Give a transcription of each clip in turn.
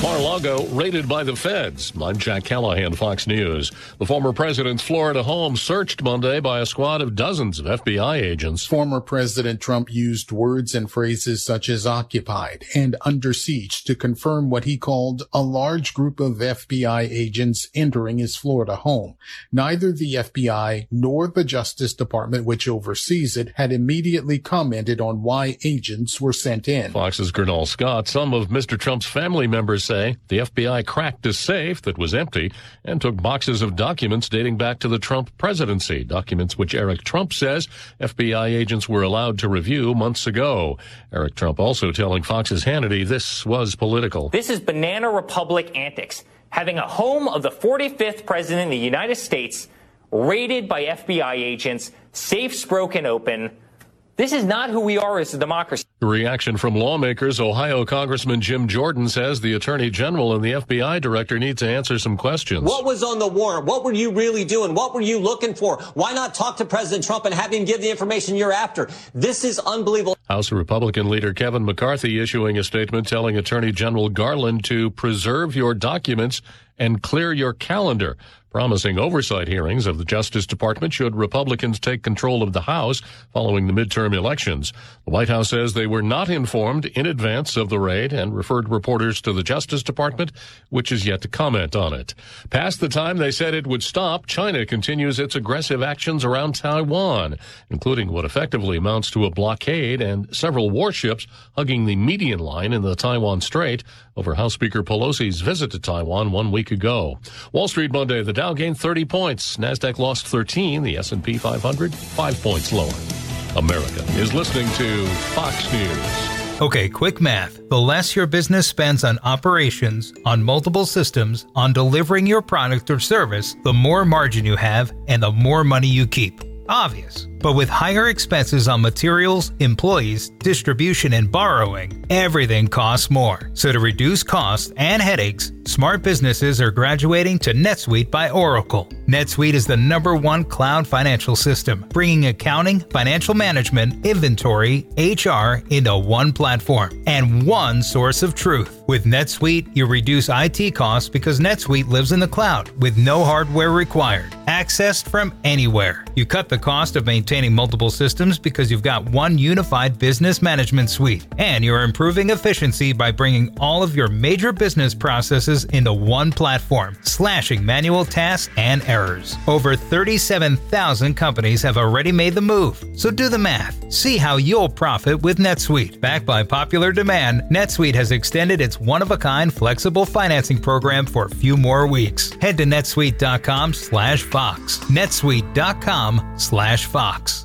Mar-a-Lago raided by the feds. I'm Jack Callahan, Fox News. The former president's Florida home searched Monday by a squad of dozens of FBI agents. Former President Trump used words and phrases such as occupied and under siege to confirm what he called a large group of FBI agents entering his Florida home. Neither the FBI nor the Justice Department, which oversees it, had immediately commented on why agents were sent in. Fox's Gernal Scott, some of Mr. Trump's family members say the FBI cracked a safe that was empty and took boxes of documents dating back to the Trump presidency, documents which Eric Trump says FBI agents were allowed to review months ago. Eric Trump also telling Fox's Hannity this was political. This is banana republic antics, having a home of the 45th president of the United States raided by FBI agents, safes broken open. This is not who we are as a democracy. The reaction from lawmakers. Ohio Congressman Jim Jordan says the Attorney General and the FBI Director need to answer some questions. What was on the warrant? What were you really doing? What were you looking for? Why not talk to President Trump and have him give the information you're after? This is unbelievable. House Republican leader Kevin McCarthy issuing a statement telling Attorney General Garland to preserve your documents and clear your calendar, promising oversight hearings of the Justice Department should Republicans take control of the House following the midterm elections. The White House says they were not informed in advance of the raid and referred reporters to the Justice Department, which is yet to comment on it. Past the time they said it would stop, China continues its aggressive actions around Taiwan, including what effectively amounts to a blockade and several warships hugging the median line in the Taiwan Strait over House Speaker Pelosi's visit to Taiwan 1 week ago. Wall Street Monday, the Dow gained 30 points. NASDAQ lost 13. The S&P 500, 5 points lower. America is listening to Fox News. Okay, quick math. The less your business spends on operations, on multiple systems, on delivering your product or service, the more margin you have and the more money you keep. Obvious. But with higher expenses on materials, employees, distribution, and borrowing, everything costs more. So to reduce costs and headaches, smart businesses are graduating to NetSuite by Oracle. NetSuite is the #1 cloud financial system, bringing accounting, financial management, inventory, HR into one platform and one source of truth. With NetSuite, you reduce IT costs because NetSuite lives in the cloud with no hardware required, accessed from anywhere. You cut the cost of maintaining multiple systems because you've got one unified business management suite, and you're improving efficiency by bringing all of your major business processes into one platform, slashing manual tasks and errors. Over 37,000 companies have already made the move, so do the math. See how you'll profit with NetSuite. Backed by popular demand, NetSuite has extended its one-of-a-kind flexible financing program for a few more weeks. Head to netsuite.com/Fox. netsuite.com/Fox.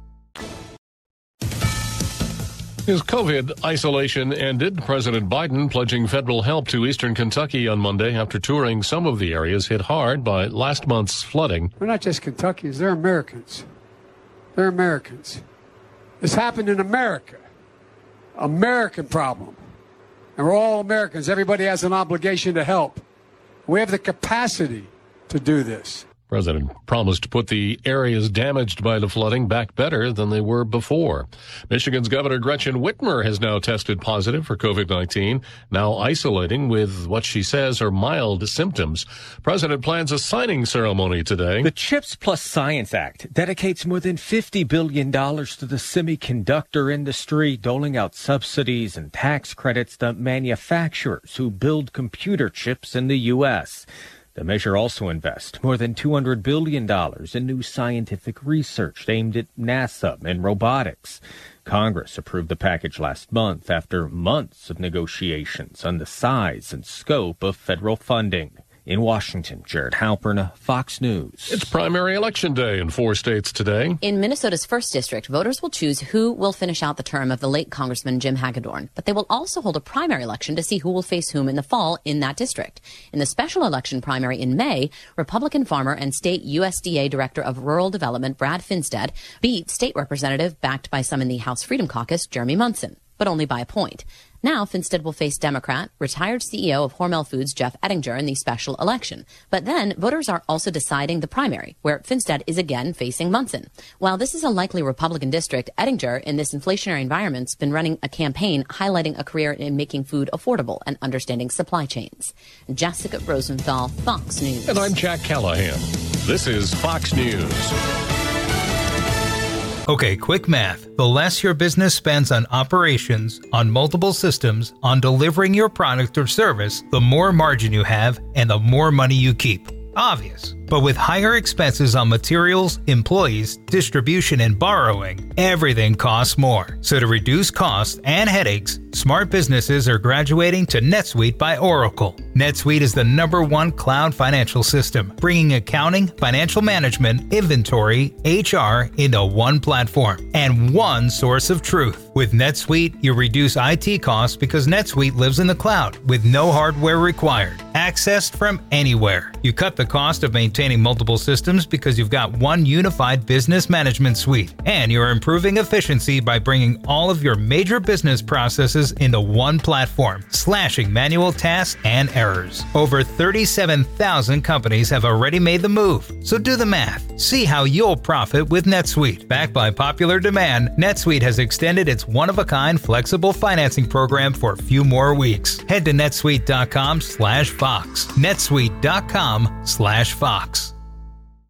His COVID isolation ended. President Biden pledging federal help to eastern Kentucky on Monday after touring some of the areas hit hard by last month's flooding. We're not just Kentuckians, they're Americans. They're Americans. This happened in America. American problem. And we're all Americans. Everybody has an obligation to help. We have the capacity to do this. President promised to put the areas damaged by the flooding back better than they were before. Michigan's Governor Gretchen Whitmer has now tested positive for COVID-19, now isolating with what she says are mild symptoms. President plans a signing ceremony today. The CHIPS Plus Science Act dedicates more than $50 billion to the semiconductor industry, doling out subsidies and tax credits to manufacturers who build computer chips in the U.S. The measure also invests more than $200 billion in new scientific research aimed at NASA and robotics. Congress approved the package last month after months of negotiations on the size and scope of federal funding. In Washington, Jared Halpern, Fox News. It's primary election day in 4 states today. In Minnesota's 1st District, voters will choose who will finish out the term of the late Congressman Jim Hagedorn. But they will also hold a primary election to see who will face whom in the fall in that district. In the special election primary in May, Republican farmer and state USDA Director of Rural Development Brad Finstead beat state representative backed by some in the House Freedom Caucus, Jeremy Munson. but only by a point. Now, Finstead will face Democrat, retired CEO of Hormel Foods, Jeff Ettinger, in the special election. But then, voters are also deciding the primary, where Finstead is again facing Munson. While this is a likely Republican district, Ettinger, in this inflationary environment, has been running a campaign highlighting a career in making food affordable and understanding supply chains. Jessica Rosenthal, Fox News. And I'm Jack Callahan. This is Fox News. Okay, quick math. The less your business spends on operations, on multiple systems, on delivering your product or service, the more margin you have and the more money you keep. Obvious. But with higher expenses on materials, employees, distribution, and borrowing, everything costs more. So to reduce costs and headaches, smart businesses are graduating to NetSuite by Oracle. NetSuite is the #1 cloud financial system, bringing accounting, financial management, inventory, HR into one platform and one source of truth. With NetSuite, you reduce IT costs because NetSuite lives in the cloud with no hardware required, accessed from anywhere. You cut the cost of maintaining multiple systems because you've got one unified business management suite, and you're improving efficiency by bringing all of your major business processes into one platform, slashing manual tasks and errors. Over 37,000 companies have already made the move, so do the math. See how you'll profit with NetSuite. Backed by popular demand, NetSuite has extended its one-of-a-kind flexible financing program for a few more weeks. Head to netsuite.com/Fox. netsuite.com/Fox.